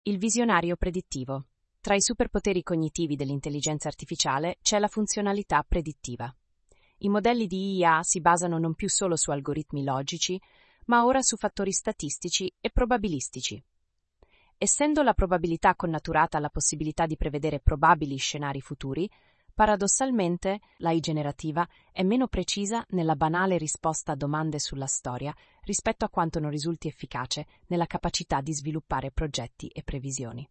Il visionario predittivo. Tra i superpoteri cognitivi dell'intelligenza artificiale c'è la funzionalità predittiva. I modelli di IA si basano non più solo su algoritmi logici, ma ora su fattori statistici e probabilistici. Essendo la probabilità connaturata alla possibilità di prevedere probabili scenari futuri, paradossalmente l'AI generativa è meno precisa nella banale risposta a domande sulla storia rispetto a quanto non risulti efficace nella capacità di sviluppare progetti e previsioni.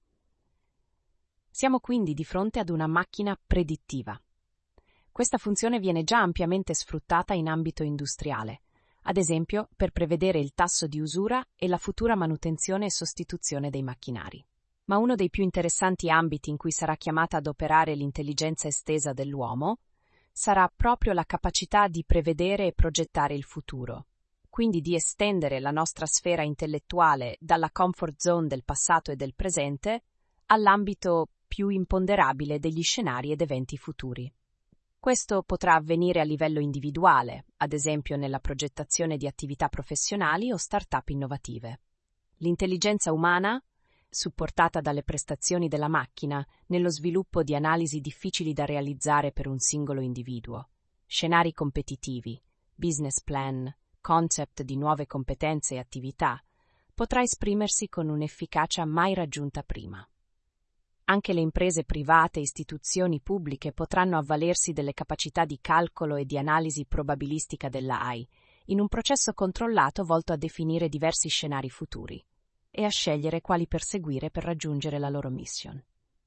Siamo quindi di fronte ad una macchina predittiva. Questa funzione viene già ampiamente sfruttata in ambito industriale, ad esempio per prevedere il tasso di usura e la futura manutenzione e sostituzione dei macchinari. Ma uno dei più interessanti ambiti in cui sarà chiamata ad operare l'intelligenza estesa dell'uomo sarà proprio la capacità di prevedere e progettare il futuro, quindi di estendere la nostra sfera intellettuale dalla comfort zone del passato e del presente all'ambito più imponderabile degli scenari ed eventi futuri. Questo potrà avvenire a livello individuale, ad esempio nella progettazione di attività professionali o start-up innovative. L'intelligenza umana, supportata dalle prestazioni della macchina nello sviluppo di analisi difficili da realizzare per un singolo individuo, scenari competitivi, business plan, concept di nuove competenze e attività, potrà esprimersi con un'efficacia mai raggiunta prima. Anche le imprese private e istituzioni pubbliche potranno avvalersi delle capacità di calcolo e di analisi probabilistica della AI, in un processo controllato volto a definire diversi scenari futuri e a scegliere quali perseguire per raggiungere la loro mission.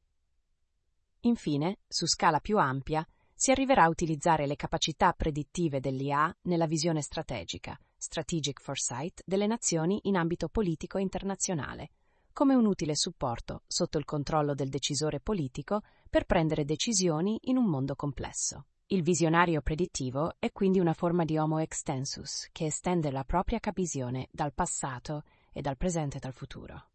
Infine, su scala più ampia, si arriverà a utilizzare le capacità predittive dell'IA nella visione strategica, strategic foresight, delle nazioni in ambito politico e internazionale, come un utile supporto sotto il controllo del decisore politico per prendere decisioni in un mondo complesso. Il visionario predittivo è quindi una forma di Homo extensus che estende la propria visione dal passato e dal presente e dal futuro.